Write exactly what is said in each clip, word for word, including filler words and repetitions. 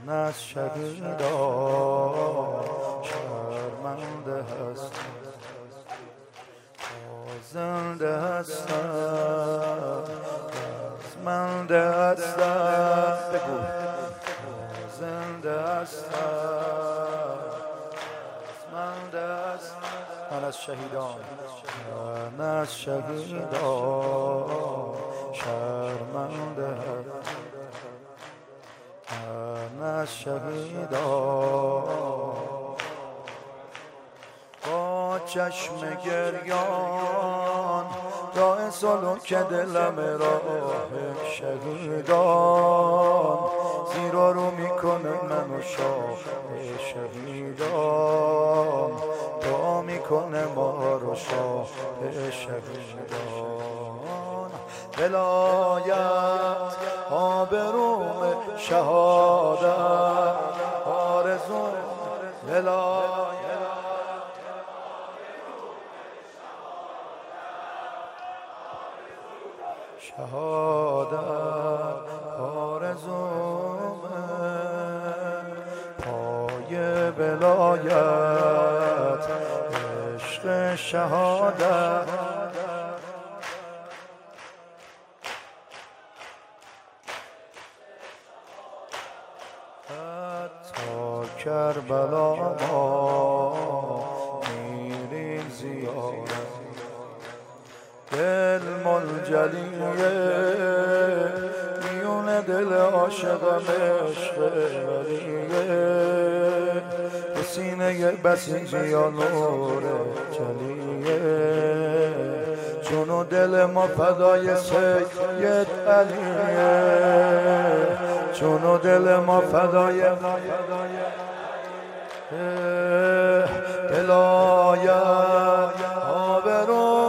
از شهیدان شرمنده هستم، زنده هستم، رزمنده هستم، بگو زنده هستم، رزمنده هستم. من از شهیدان من از شهیدان شرمنده هستم، من از شهیدان با چشم گریان راه سلوک دلم راه شهیدان، زیرا رو میکنه منو شاه شهیدان، دعا میکنه ما رو شاه شهیدان. ولایت آبروم شهادت آرزو، ولایت شهادت آرزومه، پای ولایت عشق شهادت، تا کربلا ما میریم زیارت، دل منجلیه میون دل عاشقم عشق ولیه، به سینه بسیجی یا نور جلیه، جون و دل ما فدای سید علیه، جون و دل ما فدای ولایت آبروم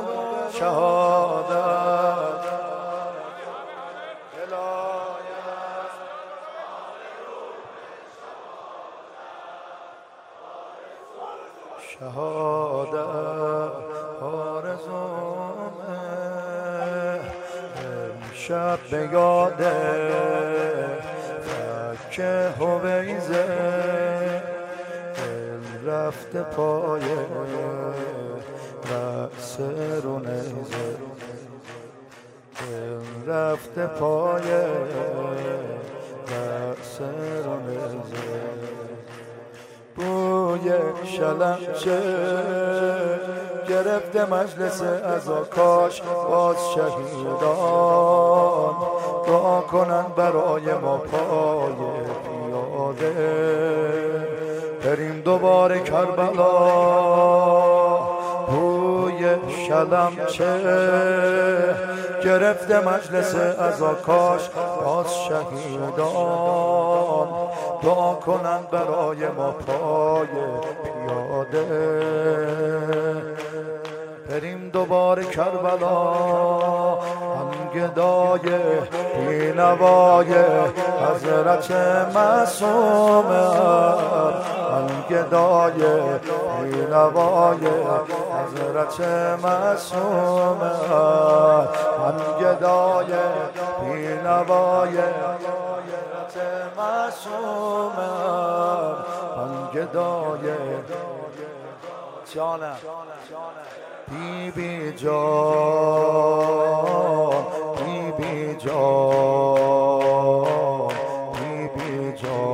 شهادت، ولایت شهادت آرزومه، امشب به یاد فک هویزه دل رفته پای رأس رو نیزه، دل رفته پای رأس رو نیزه، بوی شلنچه گرفته مجلس عزا، کاش باز شهیدان دعا کنن برای ما پای پیاده، بریم دوباره کربلا. بوی شلنچه گرفته مجلس عزا، کاش باز شهیدان دعا کنن برای ما پای پیاده، بریم دوباره کربلا. هم گدای بینوای حضرت معصوم، هم گدای بینوای حضرت معصوم، هم گدای بینوای حضرت معصوم، هم گدای جانم بی بی جان، بی بی جان، بی بی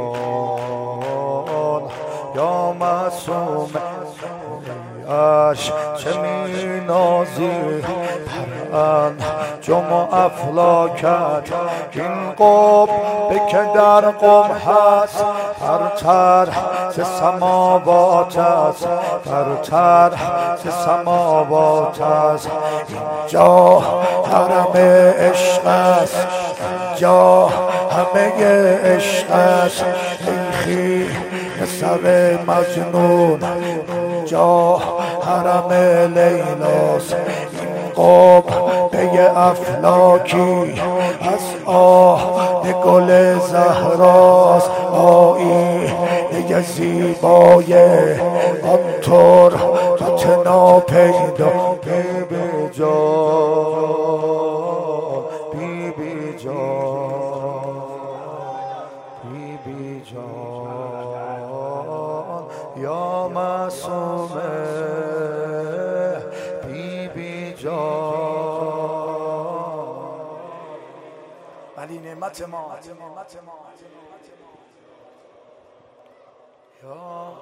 جان، یا معصوم اش چه می نازی پرن جم و افلاکت، این قب که در قم هست برتر ز سماوات است، برتر ز سماوات است، اینجا حرم عشق است، اینجا همه عشق است، ای سر مجنون اینجا حرم لیلاست، این قبه افلاکی از آه گل زهراست، آیینه زیبای آن تربت ناپیدا، بی بی جان، بی بی جان، بی بی جان. ولی نعمت ما یا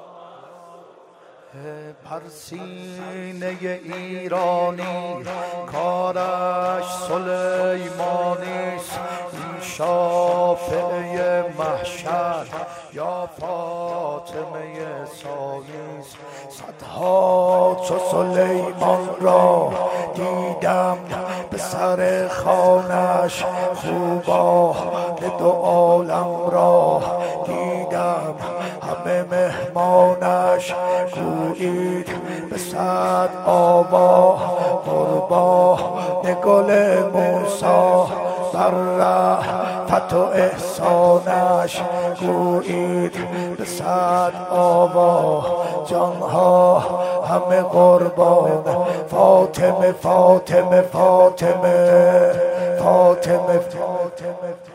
بر سینه ایرانی کارش سلیمانیست، این شافعه محشر یا فاطمه ثانیست. صدها چو سلیمان را دیدم به سر خوانش، خوبا دو عالم را دیدم همه مهمانش. گویید به صد آوا قربان گل موسی، بر رحمت و احسانش گویید به صد آوا. جانها همه قربان فاطمه فاطمه فاطمه فاطمه فاطمه